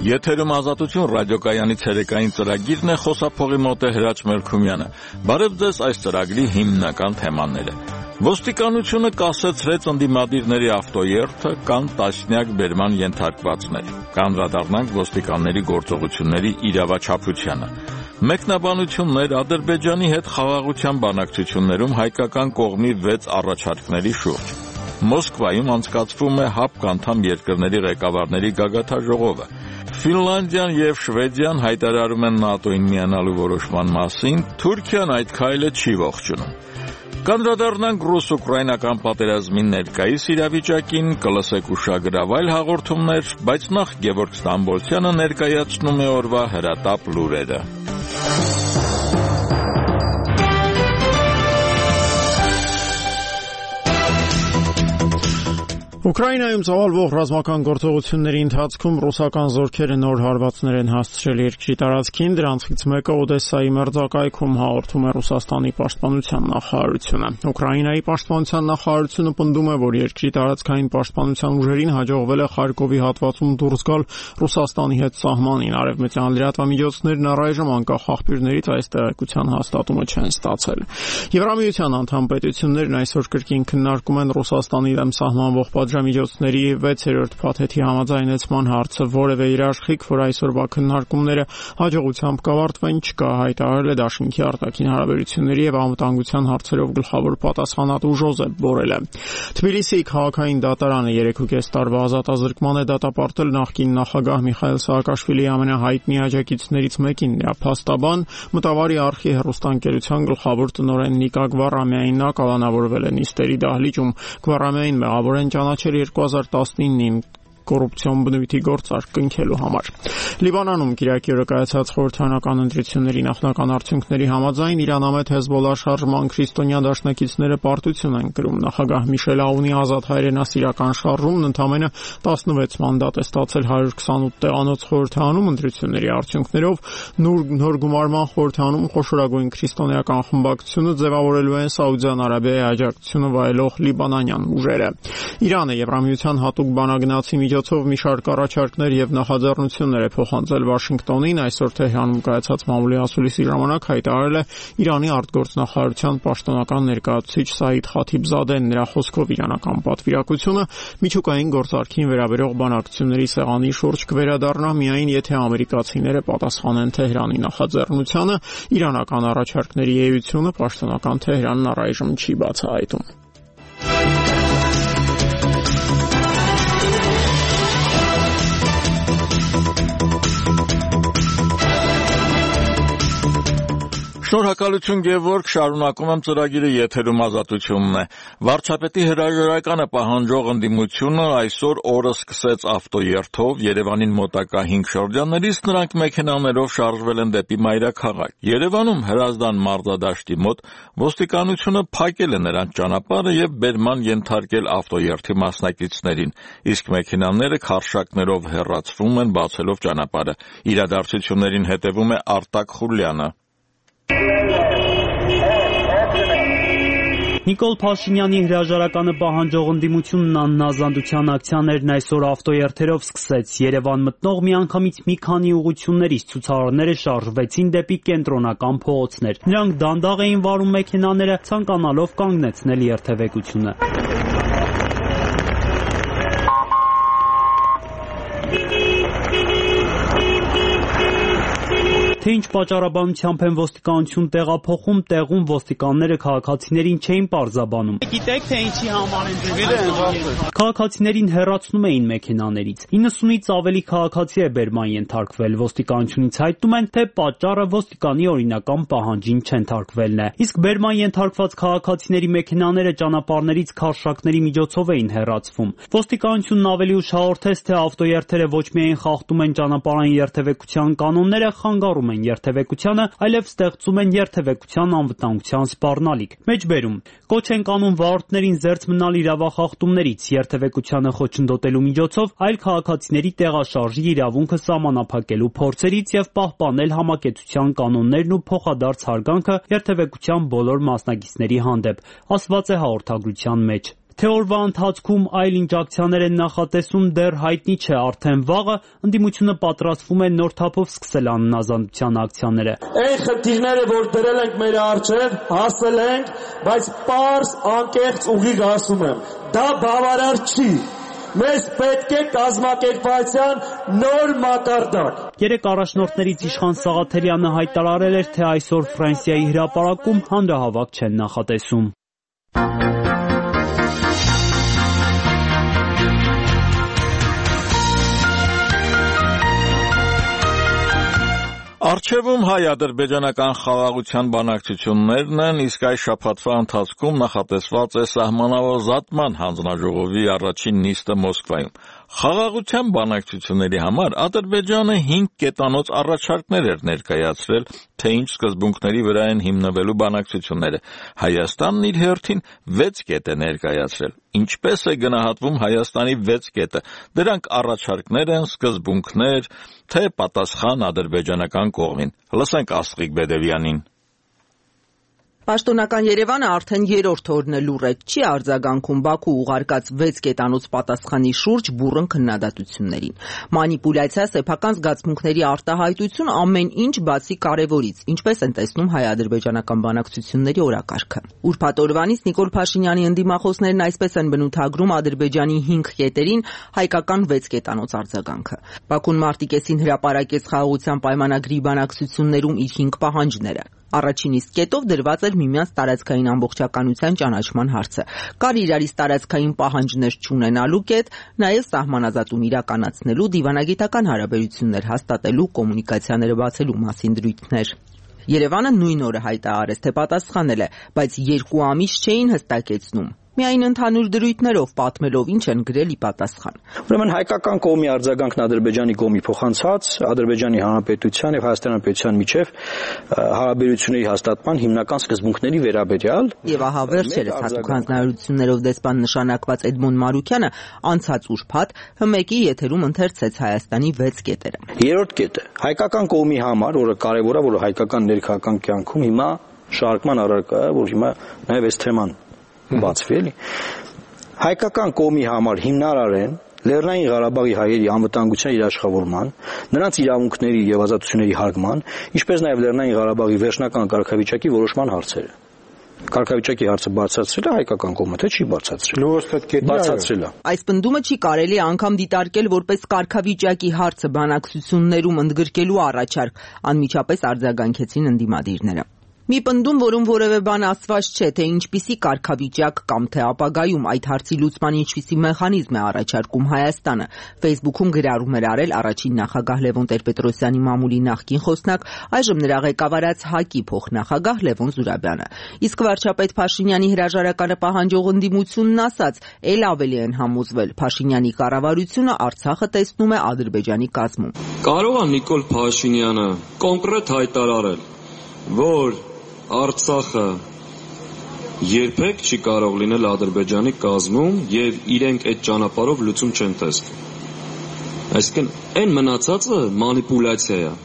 Եթերում Ազատություն ռադիոկայանի ցերեկային ծրագիրն է, խոսափողի մոտ է Հրաչ Մելքումյանը։ Բարև ձեզ, այս ծրագրի հիմնական թեմաները։ Ոստիկանությունը կասեցրեց ընդդիմադիրների ավտոերթը, կան տասնյակ բերման ենթարկվածներ։ Կանդրադառնանք ոստիկանների գործողությունների իրավաչափությանը։ Մեկնաբանություններ Ադրբեջանի հետ խաղաղության բանակցություններում հայկական կողմի 6 առաջարկների շուրջ։ Մոսկվայում անցկացվում է ՀԱՊԿ անդամ երկրների ղեկավարների գագաթաժողովը։ Ֆինլանդիան եւ Շվեդիան հայտարարում են ՆԱՏՕ-ին միանալու որոշման մասին, Թուրքիան այդ քայլը չի ողջունում։ Կանդրադառնանք ռուս-ուկրաինական պատերազմի ներկայիս իրավիճակին, կլսեք ուշագրավ այլ հաղորդումներ, բայց նախ Գևորգ Ստամբոլցյանը ներկայացնում է օրվա հրատապ լուրերը։ Ուկրաինայում ծավալվող ռազմական գործողությունների ընթացքում ռուսական զորքերը նոր հարվածներ են հասցրել երկրի տարածքին, դրանցից մեկը Օդեսայի մերձակայքում, հաղորդում է Ռուսաստանի պաշտպանության նախարարությունը։ Ուկրաինայի պաշտպանության նախարարությունը պնդում է, որ երկրի տարածքային պաշտպանության ուժերին հաջողվել է Խարկովի հատվածում դուրս գալ Ռուսաստանի հետ սահմանին։ Արևմտյան լրատվամիջոցներն առայժմ անկախ աղբյուրներից այս տեղեկության հաստատումը չեն ստացել։ Եվրամիության անդամ պետություններն այսօր կրկին քննարկում են Ռուսաստանի դեմ սահմանվող պատժամիջոցների 6-րդ փաթեթի համաձայնեցման հարցը, որևէ երաշխիք, որ այսօրվա քննարկումները հաջողությամբ կավարտվեն, չկա, հայտարարել է Դաշինքի արտաքին հարաբերությունների եւ անվտանգության հարցերով գլխավոր պատասխանատու Ժոզեփ Բորելը։ Թբիլիսիի քաղաքային դատարանը 3.5 տարվա ազատազրկման է դատապարտել նախկին նախագահ Միխայիլ Սաակաշվիլիի ամենահայտնի աջակիցներից մեկին, նրա փաստաբան, մտավարի արխի հեռուստաընկերության գլխավոր տնօրեն Նիկա Գվարամյանին։ Նա կալանավորվել է նիստերի դահլիճում։ Գվարամյանին մեղավոր են ճանաչել 2019-ին կոռուպցիոն բնույթի գործարք կնքելու համար։ Լիբանանում Կիրակի օրը կայացած խորհրդարանական ընտրությունների նախնական արդյունքների համաձայն Իրանամետ Հեզբոլլա շարժման քրիստոնյա դաշնակիցները պարտություն են կրում։ Նախագահ Միշել Աունի ազատ հայրենասիրական շարժումն ընդամենը 16 մանդատ է ստացել 128 տեղանոց խորհրդարանում ընտրությունների արդյունքներով նոր գումարման խորհրդարանում խոշորագույն քրիստոնեական խմբակցությունը ձևավորելու են Սաուդյան Արաբիայի աջակցությունը վայելող լիբանանյան ուժերը։ Իրանը Եվրամիության հատուկ բանագնացի միջոցով մի շարք առաջարկներ եւ նախաձեռնություններ է փոխանցել Վաշինգտոնին։ Այսօր Թեհրանում կայացած մամուլի ասուլիսի ժամանակ հայտարարել է Իրանի արտգործնախարարության պաշտոնական ներկայացուցիչ Սաիդ Խաթիբզադեն։ Նրա խոսքով իրանական պատվիրակությունը միջուկային գործարքին վերաբերող բանակցությունների սեղանի շուրջ կվերադառնա միայն եթե ամերիկացիները պատասխանեն Թեհրանի նախաձեռնությանը։ Իրանական առաջարկների էությունը պաշտոնական Թեհրանն առայժմ չի բացահայտում։ Շնորհակալություն Գևորգ, շարունակում եմ ծրագիրը, եթերում Ազատությունն է։ Վարչապետի հրաժարականը պահանջող ընդդիմությունը այսօր օրը սկսեց ավտոերթով Երևանին մոտակա 5 շրջաններից, նրանք մեքենաներով շարժվել են դեպի մայրաքաղաք։ Երևանում Հրազդան մարզադաշտի մոտ ոստիկանությունը փակել է նրանց ճանապարհը եւ բերման ենթարկել ավտոերթի մասնակիցներին, իսկ մեքենաները քարշակներով հեռացվում են, բացելով ճանապարհը։ Իրադարձություններին հետևում է Արտակ Խուլյանը։ Նիկոլ Փաշինյանի հրաժարականը պահանջող ընդդիմությունն աննազանդության ակցիաներն այսօր ավտոերթերով սկսեց։ Երևան մտնող միանգամից մի քանի ուղղություններից ցուցարարները շարժվեցին դեպի կենտրոնական փողոցներ։ Նրանք դանդաղ էին վարում մեքենաները, ցանկանալով կանգնեցնել երթևեկությունը։ Թե ինչ պատճառաբանությամբ են ոստիկանություն տեղափոխում, տեղում ոստիկանները քաղաքացիներին չէին պարզաբանում։ Գիտեք, թե ինչի համար են դեպի քաղաքացիներին հեռացնում էին մեքենաներից։ 90-ից ավելի քաղաքացի է բերման ենթարկվել։ Ոստիկանությունից հայտնում են, թե պատճառը ոստիկանի օրինական պահանջին չընթարկվելն է։ Իսկ բերման ենթարկված քաղաքացիների մեքենաները ճանապարհներից քարշակների միջոցով էին հեռացվում։ Ոստիկանությունն ավելի ուշ հաղորդեց, թե ավտոերթերը ոչ միայն խախտում են ճանապարհային երթևեկության կանոնները, խանգարում են երթևեկությանը, այլև ստեղծում են երթևեկության անվտանգության սպառնալիք։ Մեջբերում կոչ են կանում վարորդներին զերծ մնալ իրավախախտումներից, երթևեկությանը խոչընդոտելու միջոցով այլ քաղաքացիների տեղաշարժի իրավունքը սահմանափակելու փորձերից եւ պահպանել համակեցության կանոններն ու փոխադարձ հարգանքը երթևեկության բոլոր մասնակիցների հանդեպ, ասված է հաղորդագրության մեջ։ Թե օրվա ընթացքում այլ ինչ ակցիաներ են նախատեսում դեռ հայտնի չէ, արդեն վաղը ընդդիմությունը պատրաստվում է նոր թափով սկսել անհնազանդության ակցիաները։ Այն խնդիրները, որ դրել ենք մեր առջև, հասել ենք, բայց պարզ անկեղծ ուղիղ ասում եմ, դա բավարար չի։ Մեզ պետք է կազմակերպության նոր մակարդակ։ Երեք առաջնորդներից Իշխան Սաղաթելյանը հայտարարել էր, թե այսօր Ֆրանսիայի հրապարակում հանրահավաք չեն նախատեսում։ Առջևում հայ-ադրբեջանական խաղաղության բանակցություններն են, իսկ այս շաբաթվա ընթացքում նախատեսված է սահմանազատման հանձնաժողովի առաջին նիստը Մոսկվայում։ Խաղաղության բանակցությունների համար Ադրբեջանը 5 կետանոց առաջարկներ էր ներկայացրել, թե ինչ սկզբունքների վրա են հիմնվելու բանակցությունները։ Հայաստանն իր հերթին 6 կետ է ներկայացրել։ Ինչպես է գնահատվում Հայաստանի 6 կետը։ Դրանք առաջարկներ են, սկզբունքներ, թե պատասխան ադրբեջանական կողմին։ Լսենք Աստղիկ Բեդևյանին։ Պաշտոնական Երևանը արդեն երրորդ օրն է լուռ է, չի արձագանքում Բաքու ուղարկած 6 կետանոց պատասխանի շուրջ բուռն քննադատություններին։ Մանիպուլյացիա, սեփական զգացմունքների արտահայտություն ամեն ինչ բացի կարևորից, ինչպես են տեսնում հայ-ադրբեջանական բանակցությունների օրակարգը։ Ուրբաթ օրվանից Նիկոլ Փաշինյանի ընդդիմախոսներն այսպես են բնութագրում Ադրբեջանի 5 կետերին հայկական 6 կետանոց արձագանքը։ Բաքուն մարտի կեսին հրապարակեց խաղաղության պայմանագրի բանակցություններում իր 5 պահանջները։ Առաջին իսկ կետով դրված էր միմյանց տարածքային ամբողջականության ճանաչման հարցը։ Կար իրարից տարածքային պահանջներ չունենալու կետ, նաև սահմանազատում իրականացնելու, դիվանագիտական հարաբերություններ հաստատելու, կոմունիկացիաները բացելու մասին դրույթներ։ Երևանը նույն օրը հայտարարեց, թե պատասխանել է, բայց 2 ամիս չէին հստակեցնում։ Միայն ընդհանուր դրույթներով պատմելով ինչ են գրել ի պատասխան։ Ուրեմն հայկական կողմի արձագանքն Ադրբեջանի կողմի փոխանցած Ադրբեջանի Հանրապետության եւ Հայաստանի Հանրապետության միջև հարաբերությունների հաստատման հիմնական սկզբունքների վերաբերյալ։ Եվ ահա վերջերս հատուկ հանձնարարություններով դեսպան նշանակված Էդմոն Մարուկյանը անցած ուրբաթ ՀՄԵԿ-ի եթերում ընթերցեց Հայաստանի 6 կետերը։ Երրորդ կետը հայկական կողմի համար, որը կարևոր է, որ հայկական ներքաղաքական կյանքում հիմա շարժման առարկա է, որ հիմա նաեւ այս թեման բացվի էլի։ Հայկական կողմի համար հիմնարար են Լեռնային Ղարաբաղի հայերի անվտանգության երաշխավորման, նրանց իրավունքների եւ ազատությունների հարգման, ինչպես նաեւ Լեռնային Ղարաբաղի վերջնական կարգավիճակի որոշման հարցերը։ Կարգավիճակի հարցը բարձրացրել է հայկական կողմը, թե չի բարձրացրել։ Բարձրացրել է։ Այս պնդումը չի կարելի անգամ դիտարկել որպես կարգավիճակի հարցը բանակցություններում ընդգրկելու առաջարկ, անմիջապես արձագանքեցին ընդդիմադիրները։ Մի պնդում, որում որևէ բան ասված չէ, թե ինչպիսի կարգավիճակ կամ թե ապագայում այդ հարցի լուծման ինչպիսի մեխանիզմ է առաջարկում Հայաստանը, Facebook-ում գրառում էր արել առաջին նախագահ Լևոն Տեր-Պետրոսյանի մամուլի նախկին խոսնակ, այժմ նրա ղեկավարած ՀԱԿ-ի փոխնախագահ Լևոն Զուրաբյանը։ Իսկ վարչապետ Փաշինյանի հրաժարականը պահանջող ընդդիմությունն ասաց, ել ավելի են համոզվել, Փաշինյանի կառավարությունը Արցախը տեսնում է Ադրբեջանի կազմում։ Կարող է Նիկոլ Փաշինյանը կոնկրետ հայտարարել, որ Արցախը երբեք չի կարող լինել Ադրբեջանի կազմում եւ իրենք այդ ճանապարհով լուծում չեն տեսնում։ Այսինքն այն մնացածը մանիպուլյացիա է։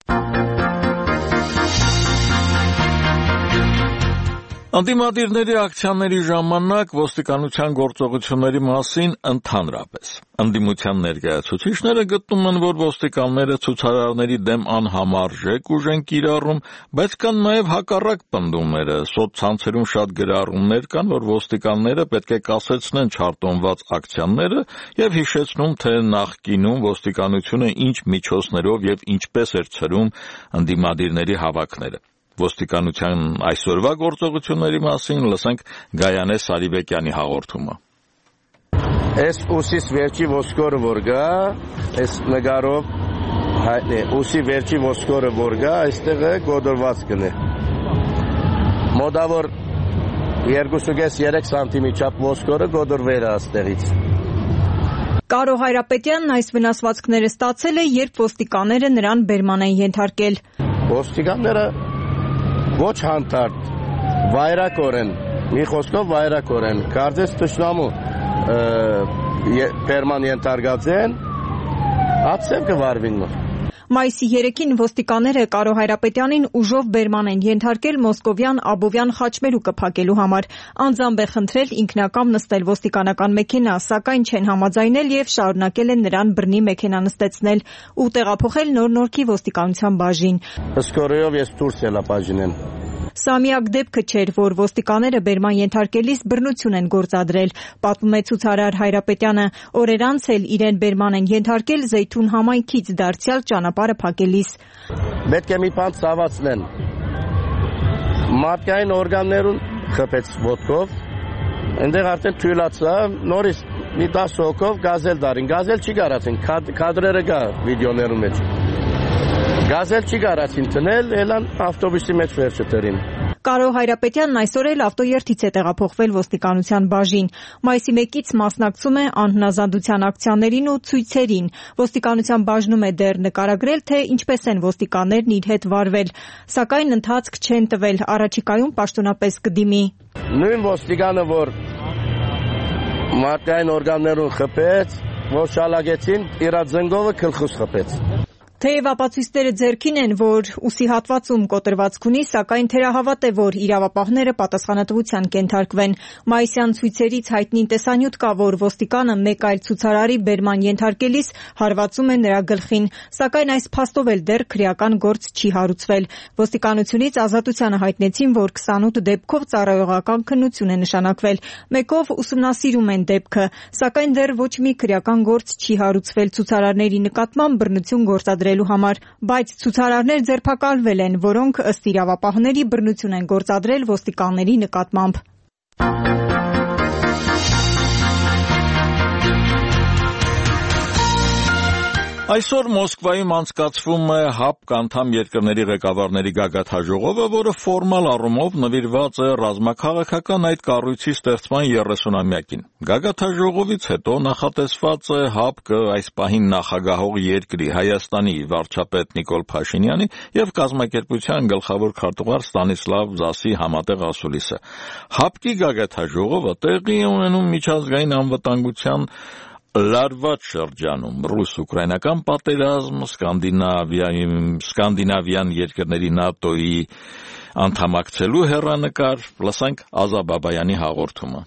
Ընդդիմադիրների ակցիաների ժամանակ ոստիկանության գործողությունների մասին ընդհանրապես ընդդիմության ներկայացուցիչները գտնում են, որ ոստիկանները ցուցարարների դեմ անհամարժեք ուժ են կիրառում, բայց կան նաև հակառակ պնդումները։ Սոցցանցերում շատ գրառումներ կան, որ ոստիկանները պետք է կասեցնեն չարտոնված ակցիաները եւ հիշեցնում, թե նախկինում ոստիկանությունը ինչ միջոցներով եւ ինչպես էր ցրում ընդդիմադիրների հավաքները։ Ոստիկանության այսօրվա գործողությունների մասին լսենք Գայանե Սարիբեկյանի հաղորդումը։ Այս ուսիս վերջի ոսկորը որ գա, այս նկարով հայտնի, ուսի վերջի ոսկորը որ գա, այստեղ է գոդորված կնե։ Մոտավոր 2.5-3 սանտիմի չափ ոսկորը գոդորվել է այստեղից։ Կարո Հայրապետյանն այս վնասվածքները ստացել է, երբ ոստիկանները նրան բերման են ենթարկել։ Ոստիկանները ոչ հանդարտ, վայրակորեն, մի խոսքով վայրակորեն, կարծես թշնամու բերման ենթարկած են, ատսև կվարվին մոր։ Մայիսի 3-ին ոստիկանները Կարո Հայրապետյանին ուժով բերման են ենթարկել Մոսկովյան Աբովյան խաչմերուկը փակելու համար։ Անձամբ է խնդրել ինքնակամ նստել ոստիկանական մեքենա, սակայն չեն համաձայնել եւ շարունակել են նրան բռնի մեքենա նստեցնել ու տեղափոխել Նոր Նորքի ոստիկանության բաժին։ Սկորեով ես դուրս ելա բաժինեն։ Սա միակ դեպքը չէր, որ ոստիկանները բերման ենթարկելիս բռնություն են գործադրել, պատմում է ցուցարար Հայրապետյանը։ Օրեր անց էլ իրեն բերման են ենթարկել Զեյթուն համայնքից դարձյալ ճանապարհը փակելիս։ Պետք է մի բան ցավացնեն։ Մարդկային օրգաններուն խփեց ոտքով, այնտեղ արդեն թույլացա, նորից մի 10 հոգով գազել դարին։ Գազել չի կարացին, կադրերը կա վիդեոներում մեջ։ Գազել չի կարացին տնել, ելան ավտոբուսի մեջ վերջը դրին։ Կարո Հայրապետյանն այսօր էլ ավտոերթից է տեղափոխվել ոստիկանության բաժին։ Մայիսի 1-ից մասնակցում է անհնազանդության ակցիաներին ու ցույցերին։ Ոստիկանության բաժնում է դեռ նկարագրել, թե ինչպես են ոստիկաններն իր հետ վարվել, սակայն ընթացք չեն տվել, առաջիկայում պաշտոնապես կդիմի։ Նույն ոստիկանը, որ մարդկային օրգաններուն խփեց, որ շալագեցին, իր ձնգովը գլխուց խփեց։ Թեև ապացույցները ձեռքին են, որ ուսի հատվածում կոտրվածք ունի, սակայն թերահավատ է, որ իրավապահները պատասխանատվության կենթարկվեն։ Մայիսյան ցույցերից հայտնի տեսանյութ կա, որ ոստիկանը մեկ այլ ցուցարարի բերման ենթարկելիս հարվածում է նրա գլխին, սակայն այս փաստով էլ դեռ քրեական գործ չի հարուցվել։ Ոստիկանությունից Ազատությանը հայտնեցին, որ 28 դեպքով ծառայողական քննություն է նշանակվել։ Մեկով ուսումնասիրում են դեպքը, սակայն դեռ ոչ մի քրեական գործ չի հարուցվել ցուցարարների նկատմամբ բռնություն գործադրել համար, բայց ցուցարարներ ձերբակալվել են, որոնք ըստ իրավապահների բռնություն են գործադրել ոստիկանների նկատմամբ։ Այսօր Մոսկվայում անցկացվում է ՀԱՊԿ անդամ երկրների ղեկավարների գագաթաժողովը, որը ֆորմալ առումով նվիրված է ռազմաքաղաքական այդ կառույցի ստեղծման 30-ամյակին։ Գագաթաժողովից հետո նախատեսված է ՀԱՊԿ այս պահին նախագահող երկրի Հայաստանի վարչապետ Նիկոլ Փաշինյանի եւ կազմակերպության գլխավոր քարտուղար Ստանիսլավ Զասի համատեղ ասուլիսը։ ՀԱՊԿ-ի գագաթաժողովը տեղի է ունենում միջազգային անվտանգության լարված շրջանում, ռուս-ուկրաինական պատերազմ, սկանդինավյան երկրների ՆԱՏՕ-ի անդամակցելու հեռանկար, լսենք Ազա Բաբայանի հաղորդումը։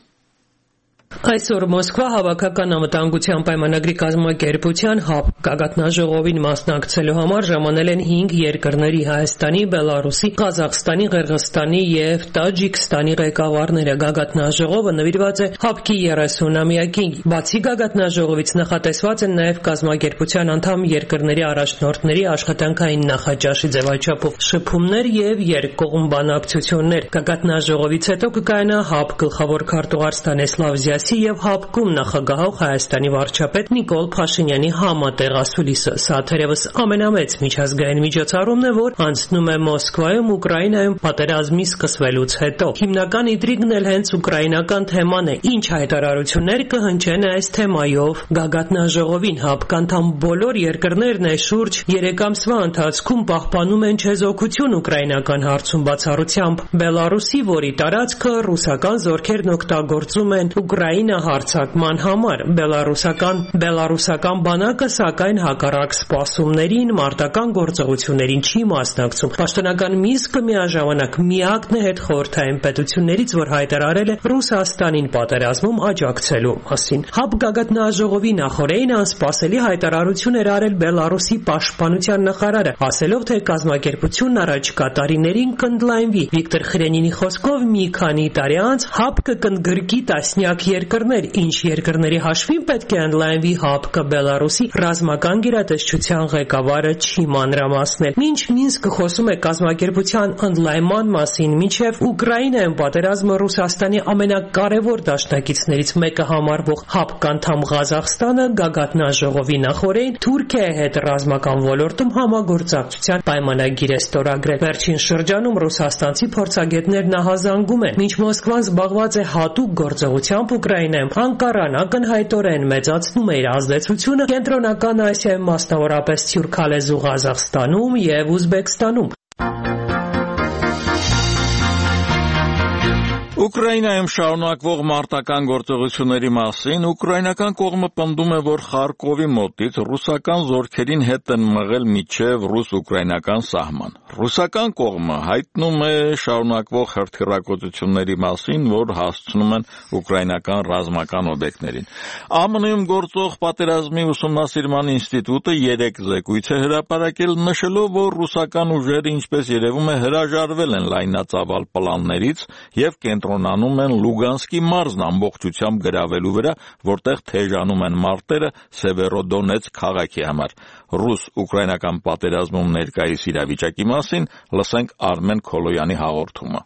Այսօր Մոսկվա հավաքական անվտանգության պայմանագրի կազմակերպության ՀԱՊԿ գագաթնաժողովին մասնակցելու համար ժամանել են 5 երկրների Հայաստանի, Բելարուսի, Ղազախստանի, Ղырղызստանի եւ Տաջիկստանի ղեկավարները։ Գագաթնաժողովը նվիրված է ՀԱՊԿ-ի 30-ամյակին։ Բացի գագաթնաժողովից նախատեսված են նաեւ կազմակերպության անդամ երկրների առաջնորդների աշխատանքային նախաճաշի ձևաչափով շփումներ եւ երկկողմ բանակցություններ։ Գագաթնաժողովից հետո կկայանա ՀԱՊԿ գլխավոր քարտուղար Ստանիսլավ Զասի եւ ՀԱՊԿ-ում նախագահող Հայաստանի վարչապետ Նիկոլ Փաշինյանի համատեղ ասուլիսը։ Սա թերևս ամենամեծ միջազգային միջոցառումն է, որ անցնում է Մոսկվայում Ուկրաինայում պատերազմի սկսվելուց հետո։ Հիմնական ինտրիգն էլ հենց ուկրաինական թեման է։ Ինչ հայտարարություններ կհնչեն այս թեմայով գագաթնաժողովին։ ՀԱՊԿ անդամ բոլոր երկրներն այս շուրջ 3 ամսվա ընթացքում պահպանում են չեզոքություն ուկրաինական հարցում բացառությամբ Բելարուսի, որի տարածքը ռուսական զորքերն օգտագործում են Ուկրաինա հարձակման համար։ Բելարուսական բանակը սակայն հակառակ սպասումներին մարտական գործողություններին չի մասնակցում։ Պաշտոնական Մինսկը միաժամանակ միակն է հետխորհրդային պետություններից, որ հայտարարել է Ռուսաստանին պատերազմում աջակցելու մասին։ ՀԱՊԿ գագաթնաժողովի նախօրեին անսպասելի հայտարարություն էր արել Բելարուսի պաշտպանության նախարարը, ասելով, թե կազմակերպությունն առաջիկա տարիներին կընդլայնվի։ Վիկտոր Խրենինի խոսքով մի քանի տարի անց ՀԱՊԿ կընդգրկի տասնյակ երկրներ, ինչ երկրների հաշվին պետք է ընդլայնվի ՀԱՊԿ Բելարուսի ռազմական գերատեսչության ղեկավարը չի մանրամասնել։ Մինչ Մինսկը խոսում է կազմակերպության ընդլայնման մասին, մինչև Ուկրաինայում պատերազմը Ռուսաստանի ամենակարևոր դաշնակիցներից մեկը համարվող ՀԱՊԿ անդամ Ղազախստանը գագաթնաժողովի նախօրեին Թուրքիայի հետ ռազմական ոլորտում համագործակցության պայմանագիր է ստորագրել։ Վերջին շրջանում ռուսաստանցի փորձագետներն ահազանգում են, մինչ Մոսկվան զբաղված է հատուկ գործողությամբ Ուկրաինայում, Անկարան ակնհայտորեն մեծացնում է իր ազդեցությունը Կենտրոնական Ասիայում, մասնավորապես թյուրքալեզու Ղազախստանում եւ Ուզբեկստանում։ Ուկրաինայում շարունակվող մարտական գործողությունների մասին ուկրաինական կողմը պնդում է, որ Խարկովի մոտից ռուսական զորքերին հետ են մղել մինչև ռուս-ուկրաինական սահման։ Ռուսական կողմը հայտնում է շարունակվող հրթիռակոծությունների մասին, որ հասցնում են ուկրաինական ռազմական օբյեկտներին։ ԱՄՆ-ում գործող պատերազմի ուսումնասիրման ինստիտուտը 3 զեկույց է հրապարակել, նշելով, որ ռուսական ուժերը, ինչպես երևում է, հրաժարվել են լայնածավալ պլաններից և կենտրոնանում են Լուգանսկի մարզն ամբողջությամբ գրավելու վրա, որտեղ թեժանում են մարտերը Սևերոդոնեցկ քաղաքի համար։ Ռուս-ուկրաինական պատերազմում ներկայիս իրավիճակի մասին լսենք Արմեն Քոլոյանի հաղորդումը։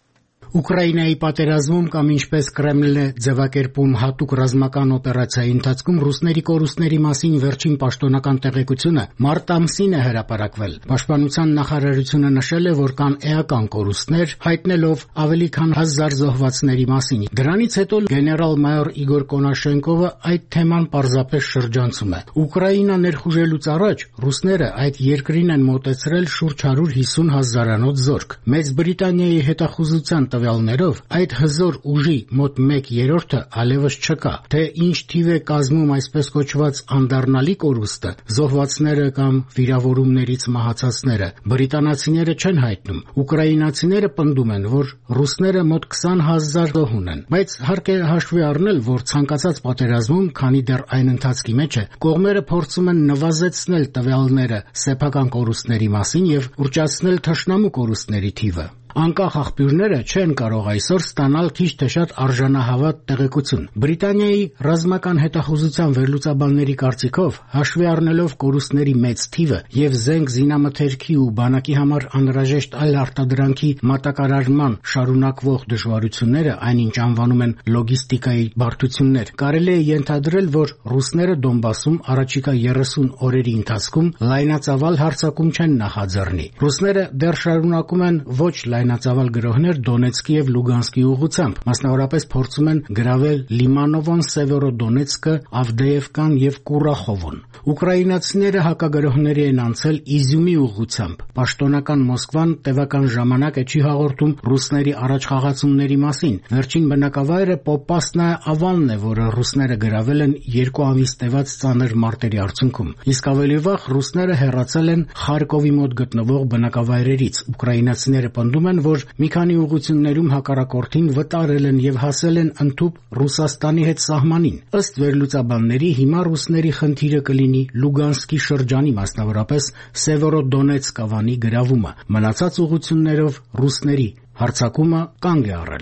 Ուկրաինայի պատերազմում կամ ինչպես Կրեմլն է ձևակերպում հատուկ ռազմական օպերացիայի ընթացքում ռուսների կորուստների մասին վերջին պաշտոնական տեղեկությունը մարտ ամսին է հրապարակվել։ Պաշտպանության նախարարությունը նշել է, որ կան էական կորուստներ, հայտնելով ավելի քան 1000 զոհվածների մասին։ Դրանից հետո գեներալ-մայոր Իգոր Կոնաշենկովը այդ թեման պարզապես շրջանցում է։ Ուկրաինա ներխուժելուց առաջ ռուսները այդ երկրին են մոտեցրել շուրջ 150 հազարանոց զորք։ Մեծ Բրիտանիայի հետախուզության տվյալներով այդ հզոր ուժի մոտ 1/3-ը այլևս չկա, թե ինչ թիվ է կազմում այսպես կոչված անդառնալի կորուստը, զոհվածները կամ վիրավորումներից մահացածները, բրիտանացիները չեն հայտնում։ Ուկրաինացիները պնդում են, որ ռուսները մոտ 20 հազար զոհ ունեն, բայց հարկ է հաշվի առնել, որ ցանկացած պատերազմում, քանի դեռ այն ընթացքի մեջ է, կողմերը փորձում են նվազեցնել տվյալները սեփական կորուստների մասին և ուռճացնել թշնամու կորուստների թիվը։ Անկախ աղբյուրները չեն կարող այսօր ստանալ քիչ թե շատ արժանահավատ տեղեկություն։ Բրիտանիայի ռազմական հետախուզության վերլուծաբանների կարծիքով, հաշվի առնելով կորուստների մեծ թիվը և զենք զինամթերքի ու բանակի համար անհրաժեշտ այլ արտադրանքի մատակարարման շարունակվող դժվարությունները, այնինչ անվանում են լոգիստիկայի բարդություններ, կարելի է ենթադրել, որ ռուսները Դոնբասում առաջիկա 30 օրերի ընթացքում լայնածավալ հարձակում չեն նախաձեռնի։ Ռուսները դեռ շարունակում են ոչ լայնածավալ գրոհներ Դոնեցկի և Լուգանսկի ուղղությամբ, մասնավորապես փորձում են գրավել Լիմանովոն, Սևերոդոնեցկը, Ավդեևկան և Կուրախովոն։ Ուկրաինացիները հակագրոհների են անցել Իզյումի ուղղությամբ։ Պաշտոնական Մոսկվան տևական ժամանակ է չի հաղորդում ռուսների առաջխաղացումների մասին։ Վերջին բնակավայրը Պոպասնայա Ավանն է, որը ռուսները գրավել են 2 ամիս տևած ծանր մարտերի արդյունքում։ Իսկ ավելի վաղ ռուսները հեռացել են Խարկովի մոտ գտնվող բնակավայրերից։ Ուկրաինացիները պնդում են, որ մի քանի ուղղություններում հակառակորդին վտարել են և հասել են ընդհուպ Ռուսաստանի հետ սահմանին։ Ըստ վերլուծաբանների, հիմա ռուսների խնդիրը կլինի Լուգանսկի շրջանի, մասնավորապես Սևերոդոնեցկ ավանի գրավումը։ Մնացած ուղղություններով ռուսների հարձակումը կանգ է առել։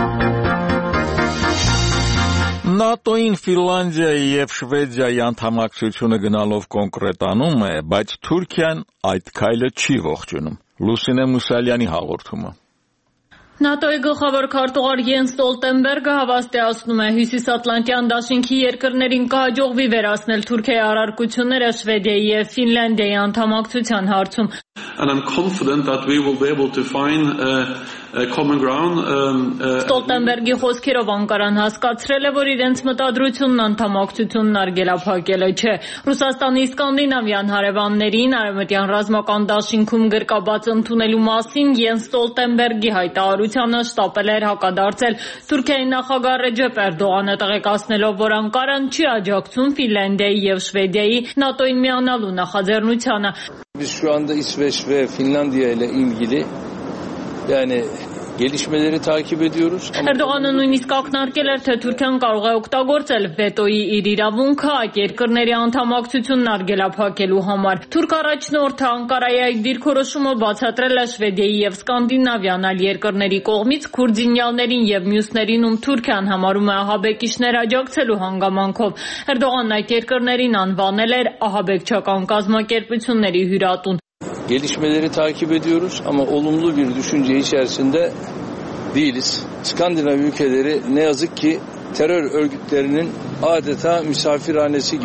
ՆԱՏՕ-ին Ֆինլանդիայի և Շվեդիայի անդամակցությունը գնալով կոնկրետանում է, բայց Թուրքիան այդ քայլը չի ողջունում։ Լուսինե Մուսալյանի հաղորդումը։ ՆԱՏՕ-ի գլխավոր քարտուղար Յենս Ստոլտենբերգը հավաստիացնում է Հյուսիսատլանտյան դաշինքի երկրներին կհաջողվի վերացնել Թուրքիայի առարկությունները Շվեդիայի և Ֆինլանդիայի անդամակցության հարցում։ And I'm confident that we will be able to find a common ground. Ստոլտենբերգի խոսքերով Անկարան հասկացրել է, որ իրենց մտադրությունն անդամակցությունն արգելափակելը չէ։ Ռուսաստանի սկանդինավյան հարևաններին արևմտյան ռազմական դաշինքում գրկաբաց ընդունելու մասին Յենս Ստոլտենբերգի հայտարարությանը շտապել էր հակադարձել Թուրքիայի նախագահ Ռեջեփ Էրդողանը, տեղեկացնելով, որ Անկարան չի աջակցում Ֆինլանդիայի և Շվեդիայի ՆԱՏՕ-ին միանալու նախաձեռնությանը։ Biz şu anda İsveç ve Finlandiya ile ilgili yani gelişmeleri takip ediyoruz. Էրդողանը նույնիսկ ակնարկել էր, թե Թուրքիան կարող է օգտագործել վետոյի իր իրավունքը այդ երկրների անդամակցությունն արգելափակելու համար։ Թուրք առաջնորդը Անկարայի այդ դիրքորոշումը բացատրել է Շվեդիայի և սկանդինավյան այլ երկրների կողմից քուրդինյալներին և մյուսներին, ում Թուրքիան համարում է ահաբեկիչներ աջակցելու հանգամանքով։ Էրդողանն այդ երկրներին anvanել էր ահաբեկչական կազմակերպությունների հյուրատուն։ Gelişmeleri takip ediyoruz ama olumlu bir düşünce içerisinde değiliz. Skandinav ülkeleri ne yazık ki terör örgütlerinin adeta misafirhanesi gibi.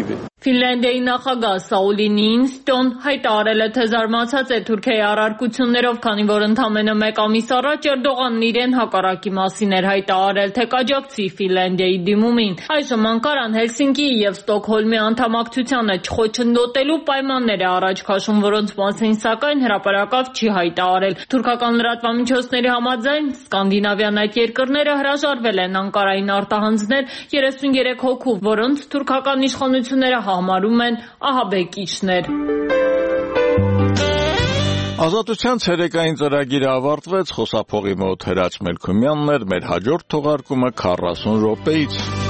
Ֆինլանդիայի նախագահ Սաուլի Նիինստոն հայտարարել է, թե զարմացած է Թուրքիայի առարկություններով, քանի որ ընդամենը 1 ամիս առաջ Էրդողանն իրեն հակառակի մասին էր հայտարարել, թե կաջակցի Ֆինլանդիայի դիմումին։ Այժմ Անկարան Հելսինկիի եւ Ստոկհոլմի անդամակցությանը չխոչընդոտելու պայմաններ է առաջ քաշում, որոնց մասին սակայն հրապարակավ չի հայտարարել։ Թուրքական լրատվամիջոցների համաձայն սկանդինավյան այդ երկրները հրաժարվել են Անկարային արտահանձնել 33 հոգու, որոնց թուրքական իշխանությունները համարում են ահաբեկիչներ։ Ազատության ցերեկային ծրագիրը ավարտվեց, խոսափողի մոտ Հրաչ Մելքումյանն էր, մեր հաջորդ թողարկումը 40 րոպեից։